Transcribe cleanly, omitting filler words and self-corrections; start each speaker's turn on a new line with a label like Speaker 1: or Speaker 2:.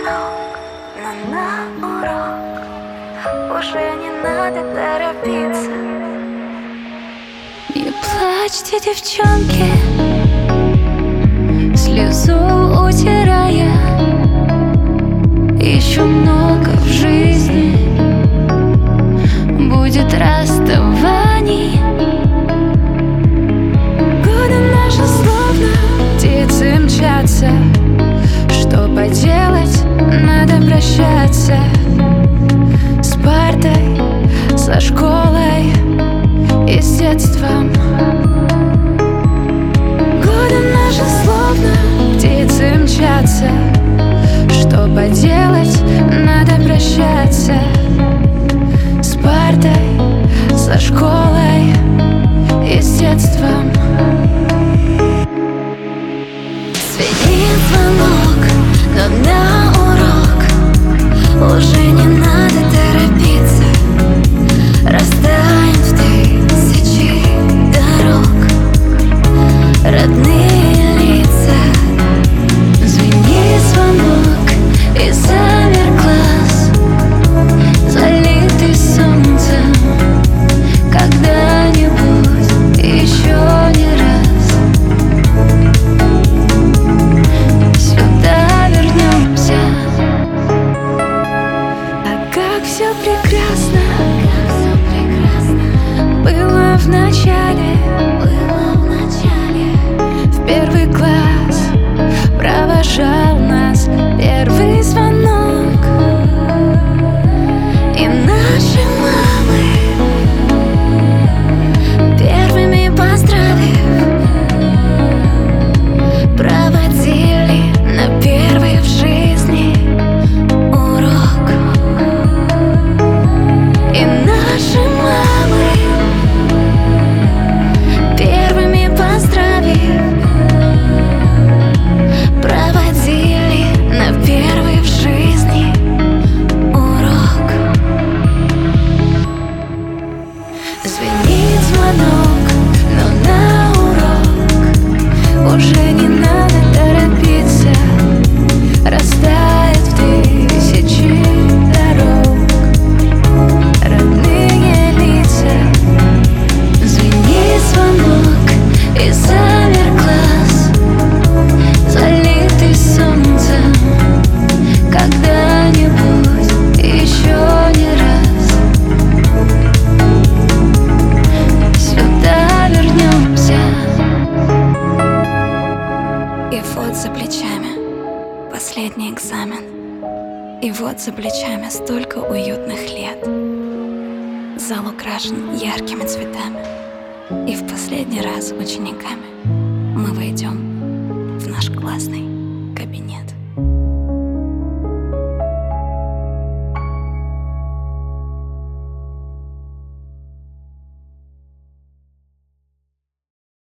Speaker 1: звонок, но на урок уже не надо торопиться.
Speaker 2: Не плачьте, девчонки, слезу утирая. Еще много в жизни будет расставаний. Годы наши словно птицы мчатся. Что поделать, надо прощаться с партой, со школой и с детством. Годы наши словно птицы мчатся. Что поделать, надо прощаться с партой, со школой и с детством. Звенит звонок, но на урок уже не надо торопиться. Растаем в тысячи дорог родные лица. Звенит звонок, и замер глаз, залитый солнцем. Когда-нибудь еще не раз сюда вернемся. А как все прекрасно было в начале. В первый класс провожал нас первый звонок, и наши мамы, первыми поздравив, проводили на первый в жизни урок. И наши мамы, первыми поздравив, проводили на первый в жизни урок. Звенит звонок, но на урок уже не надо торопиться. Растает в тысячи дорог родные лица. Звенит звонок, и замер глаз, залитый солнцем. Когда-нибудь еще не раз сюда вернемся. И вот за плечами последний экзамен. И вот за плечами столько уютных лет. Зал украшен яркими цветами. И в последний раз учениками.